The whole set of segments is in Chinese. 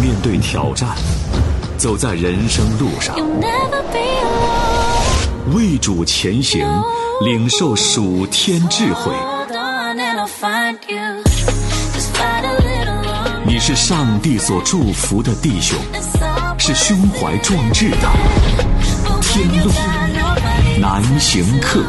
面对挑战，走在人生路上，为主前行，领受属天智慧。你是上帝所祝福的弟兄，是胸怀壮志的天路难行客。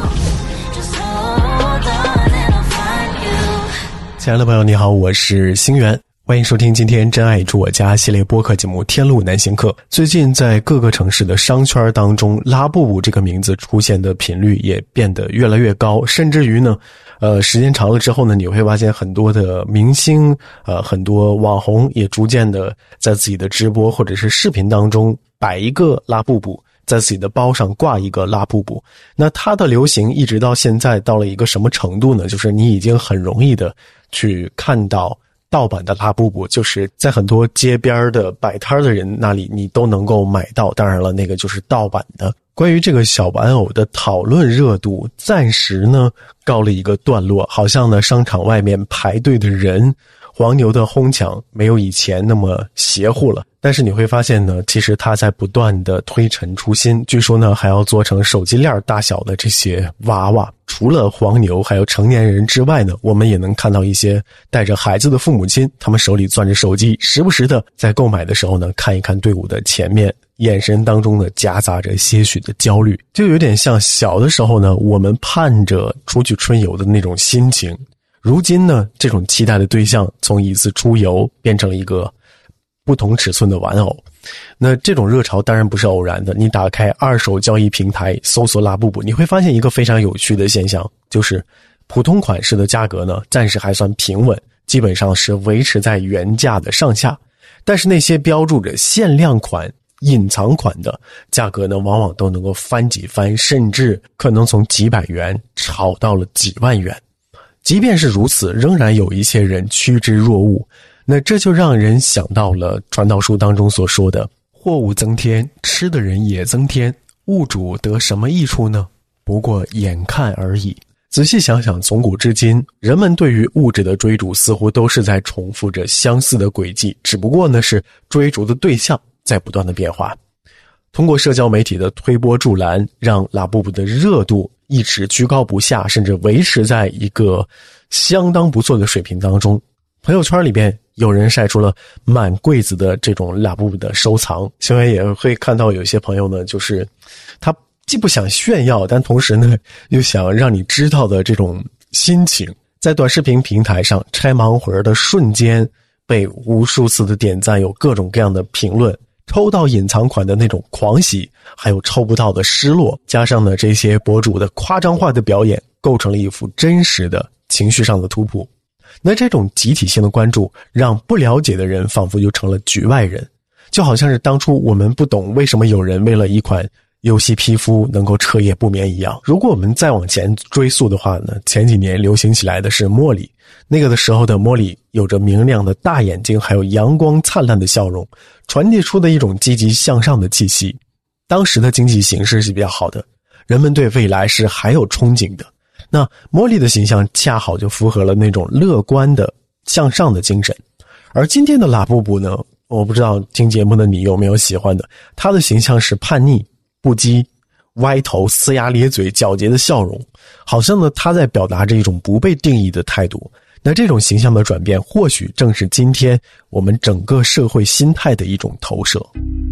亲爱的朋友你好，我是星源，欢迎收听今天真爱住我家系列播客节目天路难行客。最近在各个城市的商圈当中，拉布布这个名字出现的频率也变得越来越高，甚至于呢时间长了之后呢，你会发现很多的明星很多网红也逐渐的在自己的直播或者是视频当中摆一个拉布布，在自己的包上挂一个拉布布。那它的流行一直到现在到了一个什么程度呢？就是你已经很容易的去看到盗版的拉布布，就是在很多街边的摆摊的人那里你都能够买到，当然了，那个就是盗版的。关于这个小玩偶的讨论热度暂时呢告了一个段落，好像呢商场外面排队的人，黄牛的哄抢没有以前那么邪乎了，但是你会发现呢，其实它在不断的推陈出新，据说呢还要做成手机链大小的这些娃娃。除了黄牛还有成年人之外呢，我们也能看到一些带着孩子的父母亲，他们手里攥着手机，时不时的在购买的时候呢看一看队伍的前面，眼神当中呢夹杂着些许的焦虑，就有点像小的时候呢我们盼着出去春游的那种心情。如今呢这种期待的对象从一次出游变成了一个不同尺寸的玩偶。那这种热潮当然不是偶然的，你打开二手交易平台搜索拉布布，你会发现一个非常有趣的现象，就是普通款式的价格呢暂时还算平稳，基本上是维持在原价的上下，但是那些标注着限量款隐藏款的价格呢往往都能够翻几番，甚至可能从几百元炒到了几万元。即便是如此，仍然有一些人趋之若鹜。那这就让人想到了传道书当中所说的货物增添，吃的人也增添，物主得什么益处呢？不过眼看而已。仔细想想，从古至今，人们对于物质的追逐似乎都是在重复着相似的轨迹，只不过呢是追逐的对象在不断的变化。通过社交媒体的推波助澜，让拉布布的热度一直居高不下，甚至维持在一个相当不错的水平当中。朋友圈里边有人晒出了满柜子的这种拉布布的收藏，现在也会看到有些朋友呢，就是他既不想炫耀，但同时呢又想让你知道的这种心情，在短视频平台上拆盲盒的瞬间被无数次的点赞，有各种各样的评论，抽到隐藏款的那种狂喜，还有抽不到的失落，加上呢这些博主的夸张化的表演，构成了一幅真实的情绪上的图谱。那这种集体性的关注让不了解的人仿佛就成了局外人，就好像是当初我们不懂为什么有人为了一款游戏皮肤能够彻夜不眠一样。如果我们再往前追溯的话呢，前几年流行起来的是茉莉，那个的时候的茉莉有着明亮的大眼睛，还有阳光灿烂的笑容，传递出的一种积极向上的气息。当时的经济形势是比较好的，人们对未来是还有憧憬的，那茉莉的形象恰好就符合了那种乐观的向上的精神。而今天的拉布布呢，我不知道听节目的你有没有喜欢的，他的形象是叛逆、不羁、歪头、呲牙咧嘴、皎洁的笑容，好像呢他在表达着一种不被定义的态度。那这种形象的转变或许正是今天我们整个社会心态的一种投射。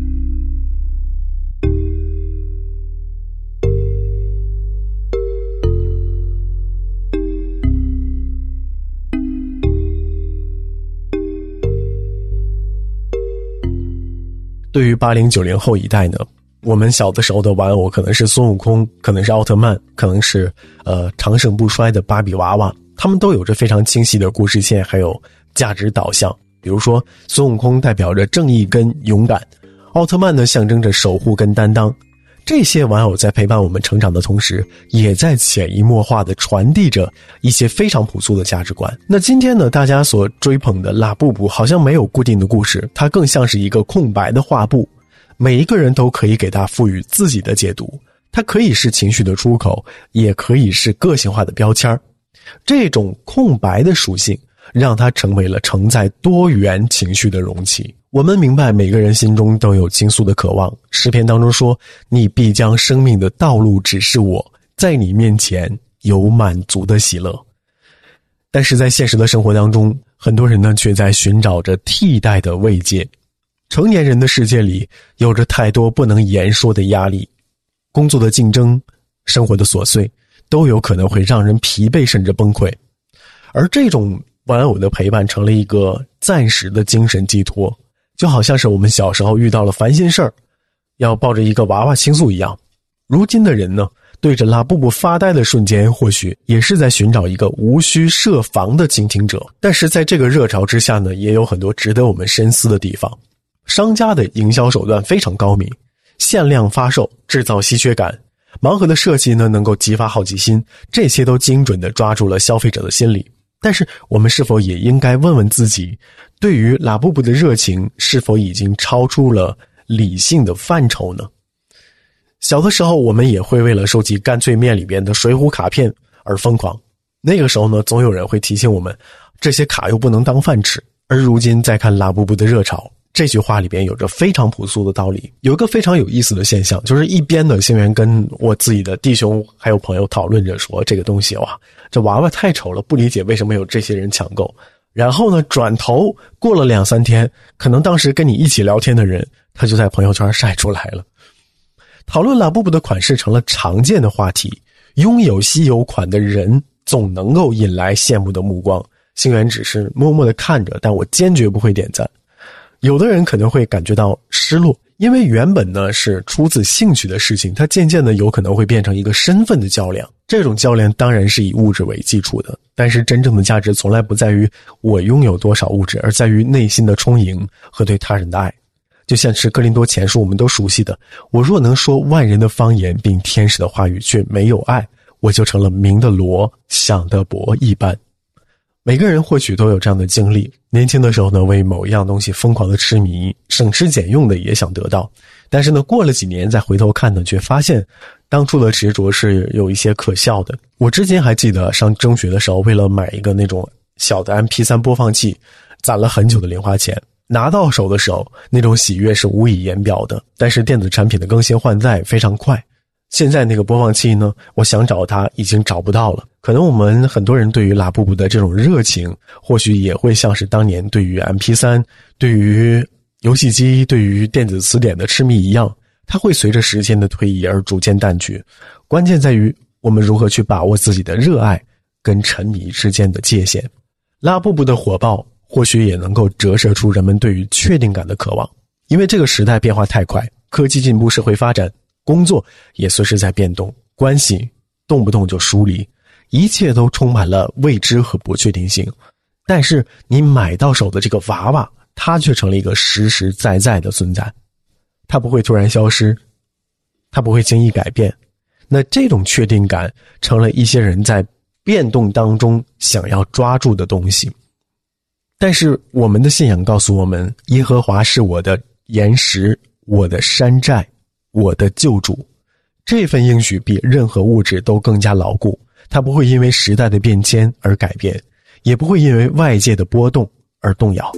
对于80、90后一代呢，我们小的时候的玩偶可能是孙悟空，可能是奥特曼，可能是长盛不衰的芭比娃娃，他们都有着非常清晰的故事线，还有价值导向。比如说孙悟空代表着正义跟勇敢，奥特曼呢象征着守护跟担当。这些玩偶在陪伴我们成长的同时，也在潜移默化地传递着一些非常朴素的价值观。那今天呢，大家所追捧的拉布布好像没有固定的故事，它更像是一个空白的画布，每一个人都可以给它赋予自己的解读。它可以是情绪的出口，也可以是个性化的标签。这种空白的属性让它成为了承载多元情绪的容器。我们明白每个人心中都有倾诉的渴望，诗篇当中说，你必将生命的道路指示我，在你面前有满足的喜乐。但是在现实的生活当中，很多人呢却在寻找着替代的慰藉。成年人的世界里有着太多不能言说的压力，工作的竞争，生活的琐碎，都有可能会让人疲惫甚至崩溃。而这种玩偶的陪伴成了一个暂时的精神寄托，就好像是我们小时候遇到了烦心事儿，要抱着一个娃娃倾诉一样。如今的人呢，对着拉布布发呆的瞬间，或许也是在寻找一个无需设防的倾听者。但是在这个热潮之下呢，也有很多值得我们深思的地方。商家的营销手段非常高明，限量发售，制造稀缺感，盲盒的设计呢能够激发好奇心，这些都精准地抓住了消费者的心理。但是我们是否也应该问问自己，对于拉布布的热情是否已经超出了理性的范畴呢？小的时候我们也会为了收集干脆面里边的水浒卡片而疯狂，那个时候呢总有人会提醒我们，这些卡又不能当饭吃。而如今再看拉布布的热潮，这句话里边有着非常朴素的道理。有一个非常有意思的现象，就是一边的星源跟我自己的弟兄还有朋友讨论着说，这个东西哇，这娃娃太丑了，不理解为什么有这些人抢购。然后呢转头过了2-3天，可能当时跟你一起聊天的人，他就在朋友圈晒出来了。讨论拉布布的款式成了常见的话题，拥有稀有款的人总能够引来羡慕的目光。星源只是默默地看着，但我坚决不会点赞。有的人可能会感觉到失落，因为原本呢是出自兴趣的事情，它渐渐的有可能会变成一个身份的较量。这种较量当然是以物质为基础的，但是真正的价值从来不在于我拥有多少物质，而在于内心的充盈和对他人的爱。就像是哥林多前书我们都熟悉的，我若能说万人的方言并天使的话语，却没有爱，我就成了鸣的锣，响的钹一般。每个人或许都有这样的经历，年轻的时候呢，为某一样东西疯狂的痴迷，省吃俭用的也想得到，但是呢，过了几年再回头看呢，却发现当初的执着是有一些可笑的。我之前还记得上中学的时候，为了买一个那种小的 MP3 播放器，攒了很久的零花钱，拿到手的时候，那种喜悦是无以言表的。但是电子产品的更新换代非常快，现在那个播放器呢，我想找它已经找不到了。可能我们很多人对于拉布布的这种热情，或许也会像是当年对于 MP3、对于游戏机、对于电子词典的痴迷一样，它会随着时间的推移而逐渐淡去。关键在于我们如何去把握自己的热爱跟沉迷之间的界限。拉布布的火爆或许也能够折射出人们对于确定感的渴望，因为这个时代变化太快，科技进步，社会发展，工作也随时在变动，关系动不动就疏离，一切都充满了未知和不确定性。但是你买到手的这个娃娃，它却成了一个实实在在的存在，它不会突然消失，它不会轻易改变。那这种确定感成了一些人在变动当中想要抓住的东西。但是我们的信仰告诉我们，耶和华是我的岩石，我的山寨，我的救主。这份应许比任何物质都更加牢固，它不会因为时代的变迁而改变，也不会因为外界的波动而动摇。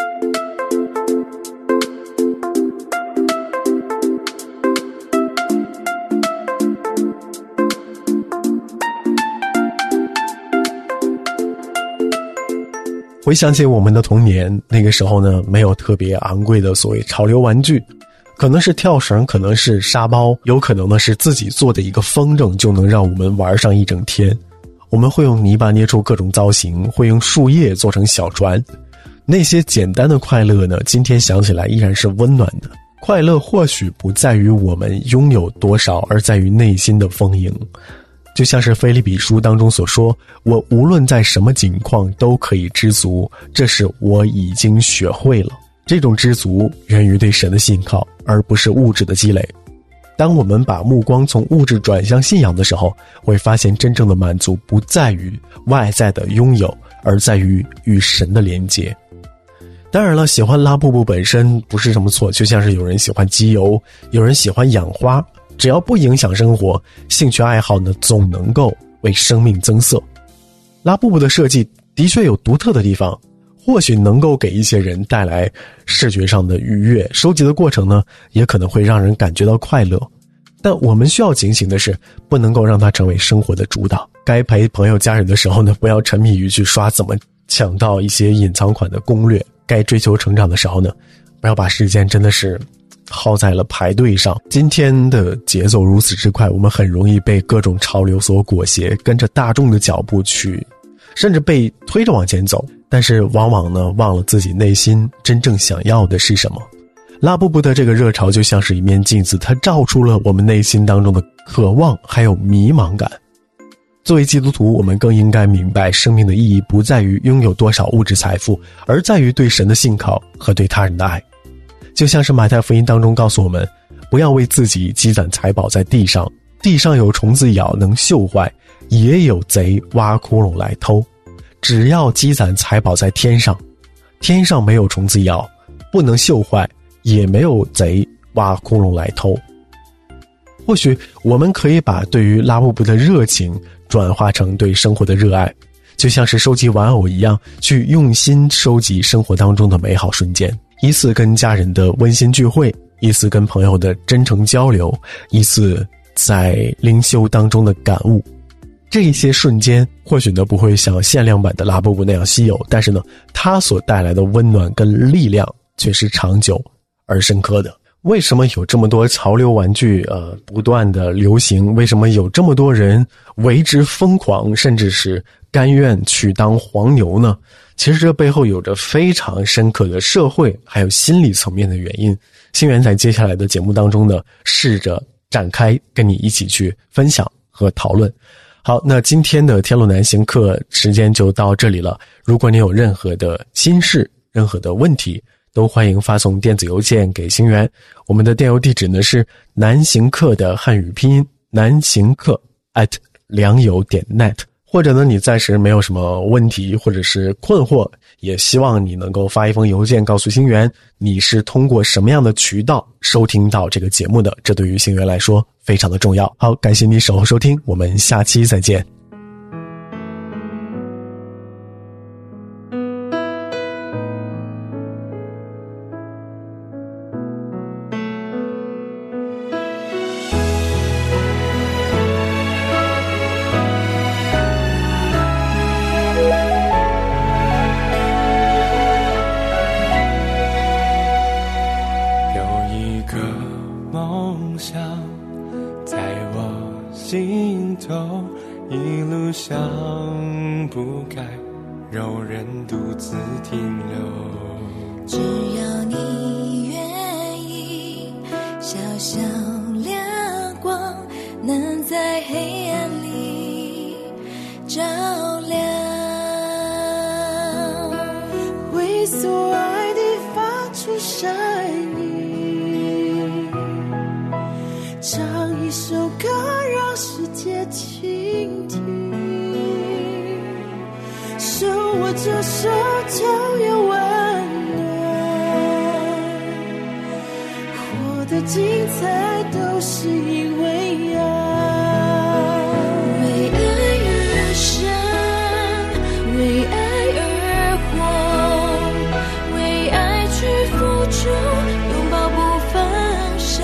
回想起我们的童年，那个时候呢，没有特别昂贵的所谓潮流玩具，可能是跳绳，可能是沙包，有可能呢是自己做的一个风筝，就能让我们玩上一整天。我们会用泥巴捏出各种造型，会用树叶做成小船。那些简单的快乐呢，今天想起来依然是温暖的。快乐或许不在于我们拥有多少，而在于内心的丰盈。就像是腓立比书当中所说，我无论在什么境况都可以知足，这是我已经学会了。这种知足源于对神的信靠，而不是物质的积累。当我们把目光从物质转向信仰的时候，会发现真正的满足不在于外在的拥有，而在于与神的连接。当然了，喜欢拉布布本身不是什么错，就像是有人喜欢机油，有人喜欢养花，只要不影响生活，兴趣爱好呢总能够为生命增色。拉布布的设计的确有独特的地方，或许能够给一些人带来视觉上的愉悦，收集的过程呢，也可能会让人感觉到快乐。但我们需要警醒的是，不能够让它成为生活的主导。该陪朋友家人的时候呢，不要沉迷于去刷怎么抢到一些隐藏款的攻略。该追求成长的时候呢，不要把时间真的是耗在了排队上。今天的节奏如此之快，我们很容易被各种潮流所裹挟，跟着大众的脚步去，甚至被推着往前走，但是往往呢，忘了自己内心真正想要的是什么。拉布布的这个热潮就像是一面镜子，它照出了我们内心当中的渴望还有迷茫感。作为基督徒，我们更应该明白，生命的意义不在于拥有多少物质财富，而在于对神的信靠和对他人的爱。就像是马太福音当中告诉我们，不要为自己积攒财宝在地上，地上有虫子咬能锈坏，也有贼挖窟窿来偷。只要积攒财宝在天上，天上没有虫子咬，不能锈坏，也没有贼挖窟窿来偷。或许我们可以把对于拉布布的热情转化成对生活的热爱，就像是收集玩偶一样，去用心收集生活当中的美好瞬间。一次跟家人的温馨聚会，一次跟朋友的真诚交流，一次在灵修当中的感悟。这一些瞬间或许呢不会像限量版的拉布布那样稀有，但是呢它所带来的温暖跟力量却是长久而深刻的。为什么有这么多潮流玩具不断的流行？为什么有这么多人为之疯狂，甚至是甘愿去当黄牛呢？其实这背后有着非常深刻的社会还有心理层面的原因。星源在接下来的节目当中呢，试着展开跟你一起去分享和讨论。好，那今天的天路南行课时间就到这里了。如果你有任何的心事，任何的问题，都欢迎发送电子邮件给星源。我们的电邮地址呢是南行客的汉语拼音南行客@良友.net。或者呢你暂时没有什么问题或者是困惑，也希望你能够发一封邮件告诉星源你是通过什么样的渠道收听到这个节目的，这对于星源来说非常的重要。好，感谢你守候收听，我们下期再见。 尽头一路上不该有人独自停留， 只要你愿意，小小亮光能在黑暗里照亮，为所爱的发出声音，唱一首歌让世界倾听，手握着手就有温暖，活得精彩都是因为爱，为爱而生，为爱而活，为爱去付出，拥抱不放手，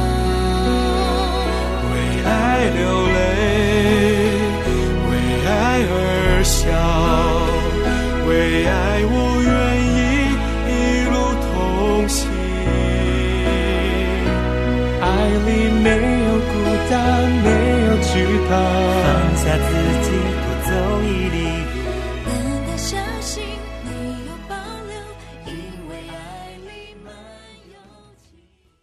为爱流泪，为爱而笑，为爱我愿意一路同行，爱里没有孤单，没有惧怕， 放下自己，多走一里路。